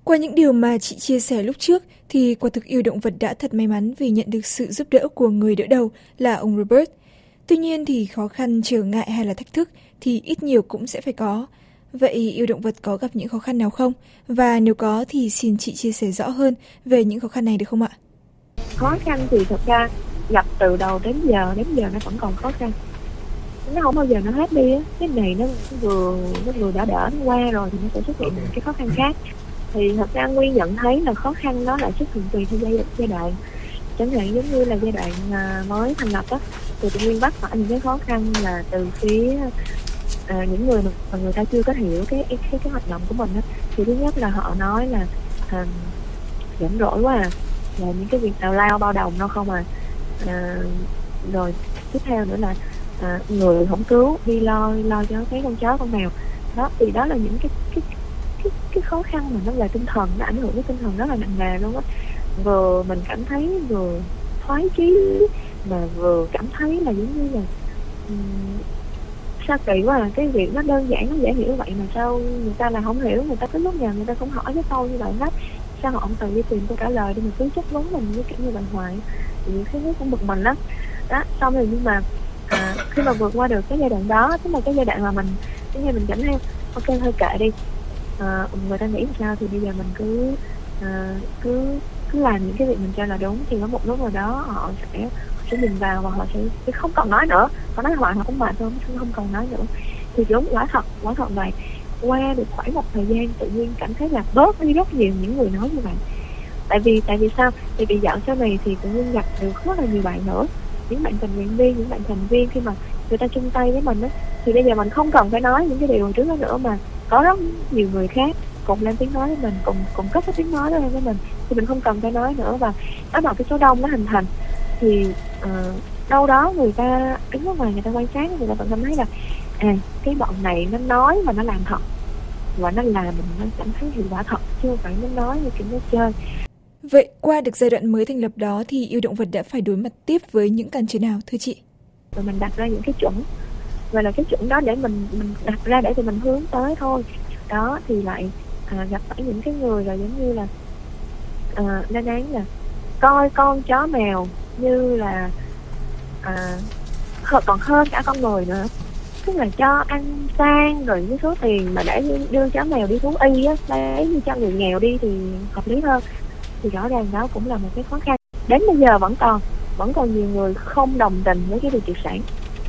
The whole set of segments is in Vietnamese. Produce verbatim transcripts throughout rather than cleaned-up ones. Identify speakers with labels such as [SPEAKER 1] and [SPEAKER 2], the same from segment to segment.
[SPEAKER 1] Qua những điều mà chị chia sẻ lúc trước thì quả thực yêu động vật đã thật may mắn vì nhận được sự giúp đỡ của người đỡ đầu là ông Robert. Tuy nhiên thì khó khăn, trở ngại hay là thách thức thì ít nhiều cũng sẽ phải có. Vậy yêu động vật có gặp những khó khăn nào không? Và nếu có thì xin chị chia sẻ rõ hơn về những khó khăn này được không ạ?
[SPEAKER 2] Khó khăn thì thật ra gặp từ đầu đến giờ, đến giờ nó vẫn còn khó khăn. Nó không bao giờ nó hết đi á. Cái này nó vừa nó vừa đã đỡ nó qua rồi thì nó sẽ xuất hiện những cái khó khăn khác. Thì thật ra Nguyên nhận thấy là khó khăn đó là xuất hiện tùy theo giai, giai đoạn. Chẳng hạn giống như là giai đoạn à, mới thành lập á, thì tụi Nguyên bắt phải những cái khó khăn là từ phía à, những người mà người ta chưa có hiểu cái cái cái, cái hoạt động của mình á. Thì thứ nhất là họ nói là à, rảnh rỗi quá à, là những cái việc tào lao bao đồng nó không à. à rồi tiếp theo nữa là à, người không cứu đi lo lo cho cái con chó con mèo đó, thì đó là những cái cái cái, cái khó khăn mà nó về tinh thần, nó ảnh hưởng đến tinh thần rất là nặng nề luôn á. Vừa mình cảm thấy vừa thoái chí mà vừa cảm thấy là giống như là um, sao kỳ quá à, cái việc nó đơn giản nó dễ hiểu vậy mà sao người ta là không hiểu, người ta cứ lúc nào người ta cũng hỏi cái câu như vậy hết, sao họ không tự đi tìm câu trả lời để mà cứ chất vấn mình cái kiểu như vậy hoài, thì cái thứ cũng bực mình lắm đó. Xong rồi nhưng mà à, khi mà vượt qua được cái giai đoạn đó, tức là cái giai đoạn mà mình cái như mình cảm thấy ok thôi kệ đi, à, người ta nghĩ sao thì bây giờ mình cứ à, cứ cứ làm những cái việc mình cho là đúng, thì có một lúc nào đó họ sẽ họ sẽ nhìn vào và họ sẽ, sẽ không còn nói nữa, họ nói hoài họ cũng mệt thôi, không còn nói nữa. Thì đúng quả thật quả thật vậy. Qua được khoảng một thời gian tự nhiên cảm thấy là bớt đi rất nhiều những người nói như vậy. Tại vì tại vì sao? Tại vì dạo sau này thì tự nhiên gặp được rất là nhiều bạn nữa, những bạn tình nguyện viên, những bạn thành viên, khi mà người ta chung tay với mình á, thì bây giờ mình không cần phải nói những cái điều trước đó nữa, mà có rất nhiều người khác cùng lên tiếng nói với mình, cùng cùng cất cái tiếng nói đó lên với mình, thì mình không cần phải nói nữa. Và bắt đầu cái số đông nó hình thành thì uh, đâu đó người ta đứng ở ngoài người ta quan sát, người ta vẫn cảm thấy là à cái bọn này nó nói và nó làm thật, và nó làm mình nó cảm thấy hiệu quả thật, chứ không phải nó nói như kiểu nó chơi.
[SPEAKER 1] Vậy qua được giai đoạn mới thành lập đó thì yêu động vật đã phải đối mặt tiếp với những cản trở nào thưa chị?
[SPEAKER 2] Rồi mình đặt ra những cái chuẩn, và là cái chuẩn đó để mình mình đặt ra để tụi mình hướng tới thôi. Đó thì lại à, gặp phải những cái người rồi giống như là à, lên án là coi con chó mèo như là à, còn hơn cả con người nữa, tức là cho ăn sang rồi với số tiền mà để đưa chó mèo đi thú y á, lấy như cho người nghèo đi thì hợp lý hơn. Thì rõ ràng đó cũng là một cái khó khăn, đến bây giờ vẫn còn vẫn còn nhiều người không đồng tình với cái việc triệt sản.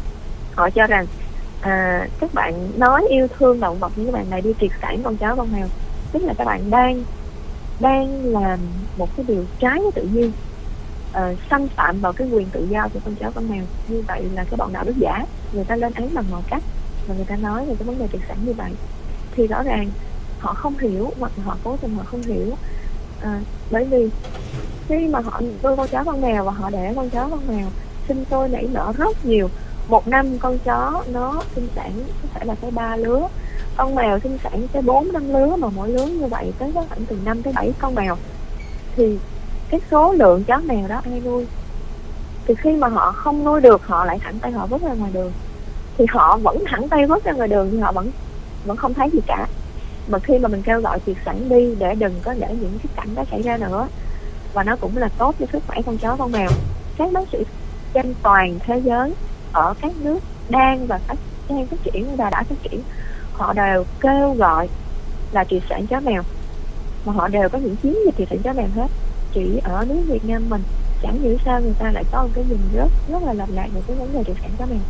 [SPEAKER 2] Họ cho rằng à, các bạn nói yêu thương động vật nhưng các bạn này đi triệt sản con chó con mèo, tức là các bạn đang đang làm một cái điều trái với tự nhiên, à, xâm phạm vào cái quyền tự do của con chó con mèo. Như vậy là cái bọn đạo đức giả, người ta lên án bằng mọi cách và người ta nói về cái vấn đề triệt sản như vậy. Thì rõ ràng họ không hiểu, hoặc họ cố tình họ không hiểu, à, bởi vì khi mà họ nuôi con chó con mèo và họ để con chó con mèo sinh sôi nảy nở rất nhiều, một năm con chó nó sinh sản có thể là tới ba lứa, con mèo sinh sản tới bốn năm lứa, mà mỗi lứa như vậy tới khoảng từ năm tới bảy con mèo, thì cái số lượng chó mèo đó ai nuôi? Thì khi mà họ không nuôi được, họ lại thẳng tay họ vứt ra ngoài đường, thì họ vẫn thẳng tay vứt ra ngoài đường thì họ vẫn vẫn không thấy gì cả. Mà khi mà mình kêu gọi triệt sản đi để đừng có để những cái cảnh đó xảy ra nữa, và nó cũng là tốt cho sức khỏe con chó con mèo. Các bác sĩ trên toàn thế giới ở các nước đang và phát đang phát triển và đã phát triển, họ đều kêu gọi là triệt sản chó mèo, mà họ đều có những chiến dịch triệt sản chó mèo hết. Chỉ ở nước Việt Nam mình chẳng hiểu sao người ta lại có một cái nhìn rất rất là lệch lạc về cái vấn đề triệt sản chó mèo.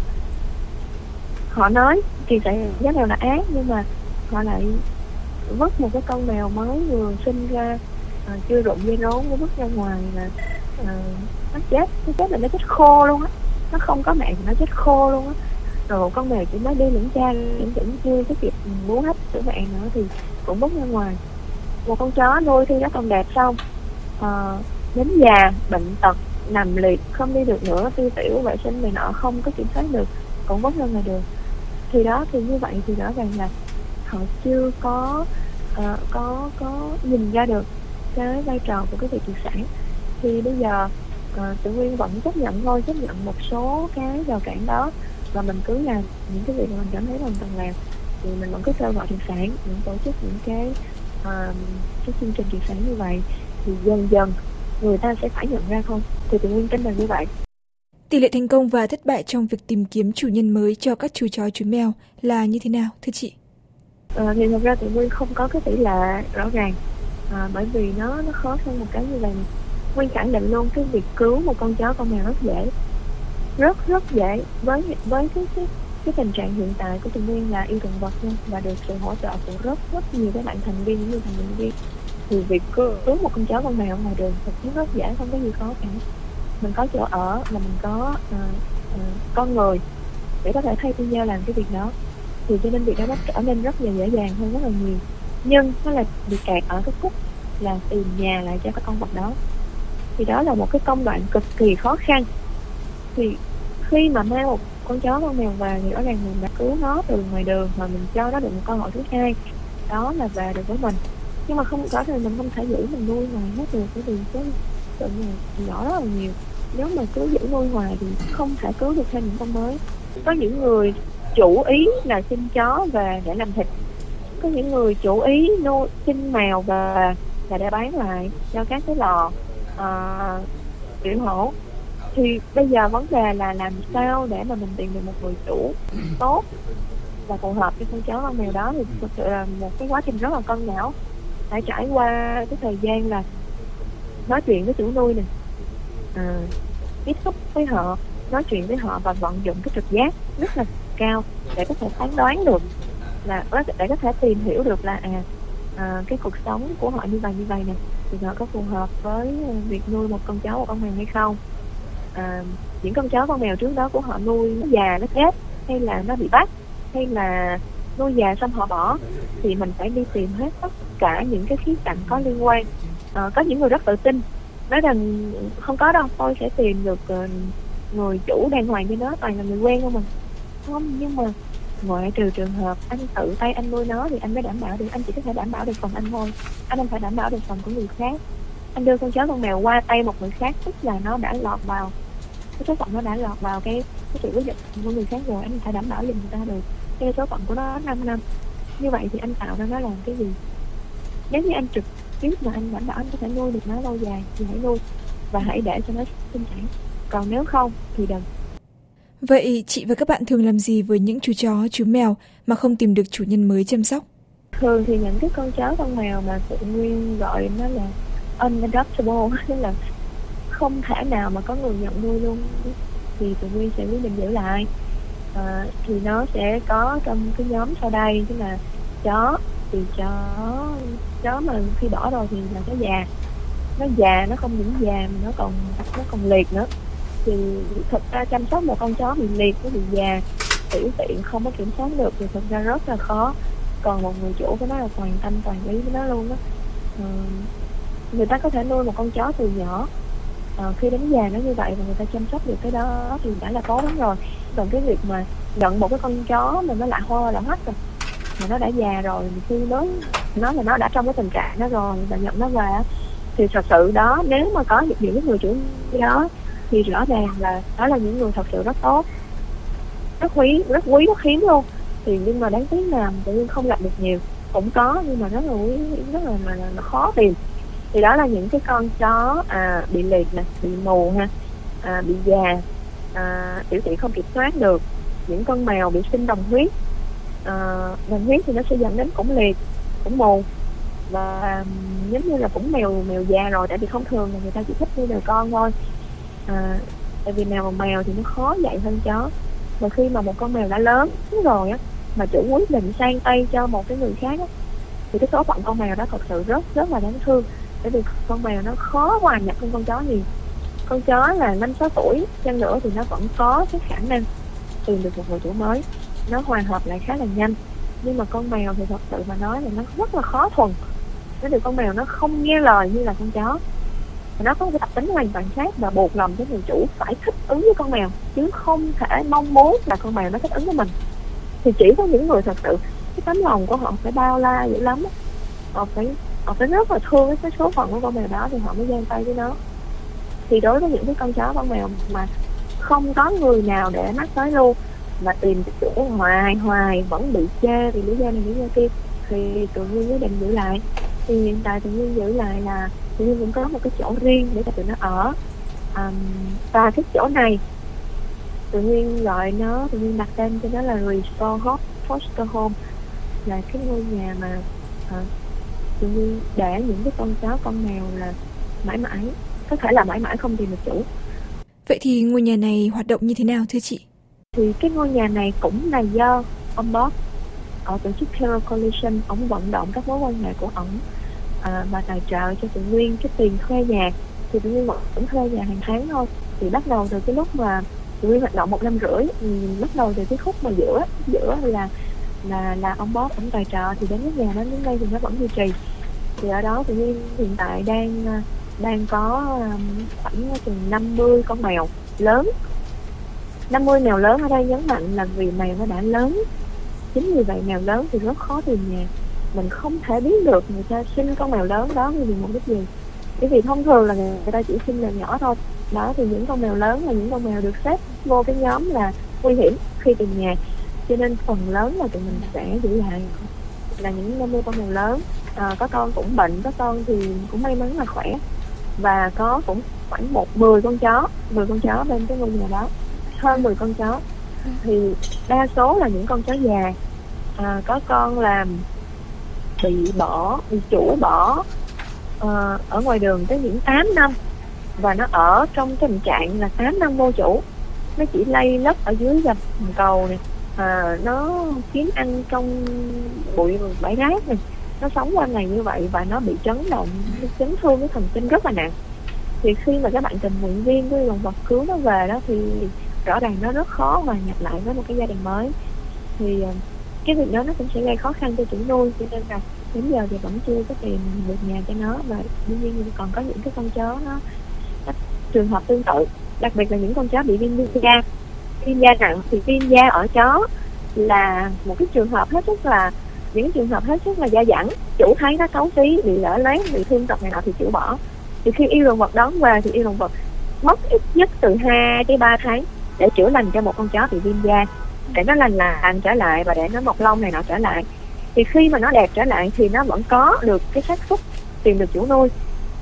[SPEAKER 2] Họ nói triệt sản chó mèo là ác, nhưng mà họ lại vứt một cái con mèo mới vừa sinh ra, à, chưa rụng dây rốn, nó vứt ra ngoài là à, nó chết, nó chết là nó chết khô luôn á, nó không có mẹ thì nó chết khô luôn á. Rồi con mèo chỉ mới đi lẫn cha lẫn chỉnh chưa cái kịp bú hấp sữa mẹ nữa thì cũng vứt ra ngoài. Một con chó nuôi thì nó còn đẹp, xong à, đến già bệnh tật nằm liệt không đi được nữa, tiêu tiểu vệ sinh này nọ không có kiểm soát được, cũng vứt ra ngoài đường. Thì đó, thì như vậy thì rõ ràng là họ chưa có uh, có có nhìn ra được cái vai trò của cái việc triệt sản. Thì bây giờ uh, tự Nguyên vẫn chấp nhận thôi, chấp nhận một số cái rào cản đó, và mình cứ làm những cái việc mà mình cảm thấy mình cần làm. Thì mình vẫn cứ kêu gọi triệt sản, những tổ chức những cái à, cái chương trình triệt sản như vậy thì dần dần người ta sẽ phải nhận ra thôi, thì tụi Nguyên tin là như vậy.
[SPEAKER 1] Tỷ lệ thành công và thất bại trong việc tìm kiếm chủ nhân mới cho các chú chó chú mèo là như thế nào thưa chị?
[SPEAKER 2] À, thì thật ra tụi Nguyên không có cái tỷ lệ rõ ràng, à, bởi vì nó nó khó hơn một cái như vậy. Nguyên khẳng định luôn cái việc cứu một con chó con mèo rất dễ, rất rất dễ với với cái cái cái tình trạng hiện tại của tụi Nguyên là yêu động vật nha, và được sự hỗ trợ của rất rất nhiều các bạn thành viên cũng như thành viên, thì việc cứu một con chó con mèo ngoài đường thật sự rất dễ, không có gì khó cả. Mình có chỗ ở và mình có uh, uh, con người để có thể thay phiên nhau làm cái việc đó, thì cho nên việc đó nó trở nên rất là dễ dàng hơn rất là nhiều. Nhưng nó là bị kẹt ở cái khúc là tìm nhà lại cho các con vật đó, thì đó là một cái công đoạn cực kỳ khó khăn. Thì khi mà mang một con chó con mèo về thì rõ ràng mình đã cứu nó từ ngoài đường mà mình cho nó được một cơ hội thứ hai, đó là về được với mình. Nhưng mà không có thì mình không thể giữ mình nuôi ngoài hết được, bởi vì cái lượng này nhỏ rất là nhiều. Nếu mà cứ giữ nuôi hoài thì không thể cứu được thêm những con mới. Có những người chủ ý là xin chó về để làm thịt, có những người chủ ý nuôi xin mèo về là để bán lại cho các cái lò uh, tiểu hổ. Thì bây giờ vấn đề là làm sao để mà mình tìm được một người chủ tốt và phù hợp với con chó con mèo đó, thì thực sự là một cái quá trình rất là cân não, phải trải qua cái thời gian là nói chuyện với chủ nuôi này, à, tiếp xúc với họ, nói chuyện với họ và vận dụng cái trực giác rất là cao để có thể phán đoán được, là để có thể tìm hiểu được là à, à cái cuộc sống của họ như vậy như vậy nè, thì họ có phù hợp với việc nuôi một con chó một con mèo hay không. À, những con chó con mèo trước đó của họ nuôi nó già nó chết, hay là nó bị bắt, hay là nuôi già xong họ bỏ, thì mình phải đi tìm hết tất cả những cái khía cạnh có liên quan. À, có những người rất tự tin nói rằng không có đâu, tôi sẽ tìm được uh, người chủ đàng hoàng cho nó, toàn là người quen không mà. Không, nhưng mà ngoại trừ trường hợp anh tự tay anh nuôi nó thì anh mới đảm bảo được, anh chỉ có thể đảm bảo được phần anh thôi, anh không phải đảm bảo được phần của người khác. Anh đưa con chó con mèo qua tay một người khác tức là nó đã lọt vào cái số phận, nó đã lọt vào cái cái sự quyết định của người khác rồi, anh phải đảm bảo giùm người ta được cái số phận của nó năm năm. Như vậy thì anh tạo ra nó làm cái gì? Nếu như anh trực tiếp mà anh đảm bảo anh có thể nuôi được nó lâu dài thì hãy nuôi và hãy để cho nó sinh sản, còn nếu không thì đừng.
[SPEAKER 1] Vậy chị và các bạn thường làm gì với những chú chó, chú mèo mà không tìm được chủ nhân mới chăm sóc?
[SPEAKER 2] Thường thì những cái con chó con mèo mà tự Nguyên gọi nó là unadoptable, tức là không thể nào mà có người nhận nuôi luôn, thì tụi Nguyên sẽ quyết định giữ lại. À, thì nó sẽ có trong cái nhóm sau đây, tức là chó thì chó chó mà khi bỏ rồi thì là chó già, nó già, nó không những già mà nó còn nó còn liệt nữa. Thì thực ra chăm sóc một con chó bị liệt, nó bị già, tiểu tiện không có kiểm soát được thì thực ra rất là khó. Còn một người chủ của nó là toàn tâm toàn ý với nó luôn đó. À, người ta có thể nuôi một con chó từ nhỏ, à, khi đến già nó như vậy và người ta chăm sóc được cái đó thì đã là tốt lắm rồi. Còn cái việc mà nhận một cái con chó mà nó lạ hoa lạ mắt rồi, mà nó đã già rồi, khi nói nó là nó đã trong cái tình trạng đó rồi và nhận nó về, thì thật sự đó, nếu mà có những cái người chủ đó thì rõ ràng là đó là những người thật sự rất tốt, rất quý, rất quý, rất hiếm luôn. Thì nhưng mà đáng tiếc là tự nhiên không gặp được nhiều, cũng có nhưng mà rất là quý, rất là, là, là khó tìm. Thì đó là những cái con chó à, bị liệt nè, bị mù ha, à, bị già, à, tiểu tiện không kiểm soát được, những con mèo bị sinh đồng huyết. À, đồng huyết thì nó sẽ dẫn đến cũng liệt, cũng mù, và um, giống như là cũng mèo mèo già rồi, tại vì thông thường là người ta chỉ thích nuôi mèo con thôi. À, tại vì mèo mèo thì nó khó dạy hơn chó, mà khi mà một con mèo đã lớn rồi á mà chủ quyết định sang tay cho một cái người khác á, thì cái số phận con mèo đó thật sự rất rất là đáng thương, bởi vì con mèo nó khó hòa nhập hơn con chó nhiều. Con chó là năm sáu tuổi chăng nữa thì nó vẫn có cái khả năng tìm được một người chủ mới, nó hòa hợp lại khá là nhanh. Nhưng mà con mèo thì thật sự mà nói là nó rất là khó thuần. Cái điều con mèo nó không nghe lời như là con chó, nó có một cái tập tính hoàn toàn khác và buộc lòng cái người chủ phải thích ứng với con mèo, chứ không thể mong muốn là con mèo nó thích ứng với mình. Thì chỉ có những người thật sự cái tấm lòng của họ phải bao la dữ lắm, họ phải họ phải rất là thương cái số phận của con mèo đó thì họ mới giang tay với nó. Thì đối với những cái con chó con mèo mà không có người nào để mắt tới luôn, mà tìm chủ hoài hoài vẫn bị chê vì lý do này lý do kia, thì tụi Nguyên quyết định giữ lại. thì hiện tại tự nhiên giữ lại là tự nhiên cũng có một cái chỗ riêng để cho tụi nó ở. Um, và cái chỗ này tự nhiên gọi nó, tự nhiên đặt tên cho nó là Restore Hope Foster Home, là cái ngôi nhà mà uh, tự nhiên để những cái con chó con mèo là mãi mãi, có thể là mãi mãi không tìm được chủ.
[SPEAKER 1] Vậy thì ngôi nhà này hoạt động như thế nào thưa chị?
[SPEAKER 2] Thì cái ngôi nhà này cũng là do ông Bob ở tổ chức Terror Coalition, ông vận động các mối quan hệ của ổng à, và tài trợ cho tụi Nguyên cái tiền thuê nhà. Thì tụi Nguyên vẫn thuê nhà hàng tháng thôi. Thì bắt đầu từ cái lúc mà tụi Nguyên hoạt động một năm rưỡi, thì bắt đầu từ cái khúc mà giữa giữa là là là ông Bob ông tài trợ, thì đến cái nhà đó đến đây thì nó vẫn duy trì. Thì ở đó tụi Nguyên hiện tại đang đang có khoảng chừng năm mươi con mèo lớn. năm mươi mèo lớn ở đây nhấn mạnh là vì mèo nó đã lớn. Chính vì vậy mèo lớn thì rất khó tìm nhà. Mình không thể biết được người ta sinh con mèo lớn đó vì mục đích gì. Bởi vì thông thường là người ta chỉ sinh mèo nhỏ thôi. Đó, thì những con mèo lớn là những con mèo được xếp vô cái nhóm là nguy hiểm khi tìm nhà. Cho nên phần lớn là tụi mình sẽ giữ lại là những năm mươi con mèo lớn. À, có con cũng bệnh, có con thì cũng may mắn là khỏe. Và có cũng khoảng một mười con chó, mười con chó bên cái ngôi nhà đó, hơn mười con chó. Thì đa số là những con chó già. À, có con là bị bỏ, bị chủ bỏ à, ở ngoài đường tới những tám năm. Và nó ở trong cái tình trạng là tám năm vô chủ. Nó chỉ lay lấp ở dưới gầm cầu này, à, nó kiếm ăn trong bụi bãi rác này. Nó sống qua ngày như vậy và nó bị chấn động, chấn thương cái thần kinh rất là nặng. Thì khi mà các bạn tình nguyện viên của động vật cứu nó về đó thì rõ ràng nó rất khó hòa nhập lại với một cái gia đình mới. Thì cái việc đó nó cũng sẽ gây khó khăn cho chủ nuôi, cho nên là đến giờ thì vẫn chưa có tìm được nhà cho nó. Và đương nhiên còn có những cái con chó nó, nó trường hợp tương tự, đặc biệt là những con chó bị viêm da, viêm da nặng. Thì viêm da ở chó là một cái trường hợp hết sức là những trường hợp hết sức là dai dẳng. Chủ thấy nó xấu xí, bị lở loét, bị thương tật này nọ thì chủ bỏ. Thì khi yêu động vật đón về thì yêu động vật mất ít nhất từ hai tới ba tháng để chữa lành cho một con chó bị viêm da, để nó lành lành trở lại và để nó mọc lông này nọ trở lại. Thì khi mà nó đẹp trở lại thì nó vẫn có được cái xác suất tìm được chủ nuôi.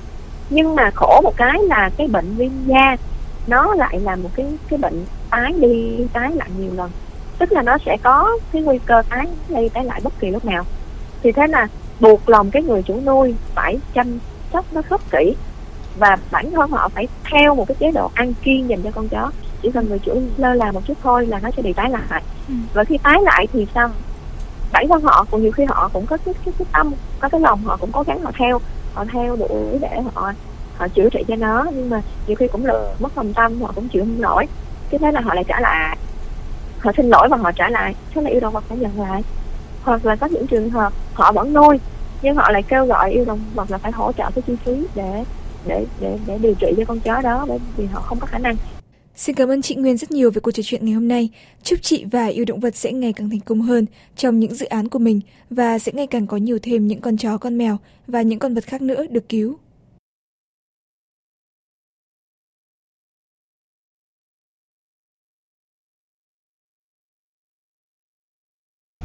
[SPEAKER 2] Nhưng mà khổ một cái là cái bệnh viêm da nó lại là một cái cái bệnh tái đi tái lại nhiều lần, tức là nó sẽ có cái nguy cơ tái đi tái lại bất kỳ lúc nào. Thì thế là buộc lòng cái người chủ nuôi phải chăm sóc nó rất kỹ, và bản thân họ phải theo một cái chế độ ăn kiêng dành cho con chó. Chỉ cần người chủ lơ là một chút thôi là nó sẽ bị tái lại. ừ. Và khi tái lại thì sao? Bản thân họ cũng nhiều khi họ cũng có cái, cái, cái tâm, có cái lòng, họ cũng cố gắng họ theo họ theo đuổi để họ họ chữa trị cho nó, nhưng mà nhiều khi cũng là mất lòng tâm, họ cũng chịu không nổi. Cái thế là họ lại trả lại, họ xin lỗi và họ trả lại. Thế là yêu động vật phải nhận lại. Hoặc là có những trường hợp họ vẫn nuôi nhưng họ lại kêu gọi yêu động vật là phải hỗ trợ cái chi phí để để để để điều trị cho con chó đó, bởi vì họ không có khả năng.
[SPEAKER 1] Xin cảm ơn chị Nguyên rất nhiều về cuộc trò chuyện ngày hôm nay. Chúc chị và yêu động vật sẽ ngày càng thành công hơn trong những dự án của mình và sẽ ngày càng có nhiều thêm những con chó, con mèo và những con vật khác nữa được cứu.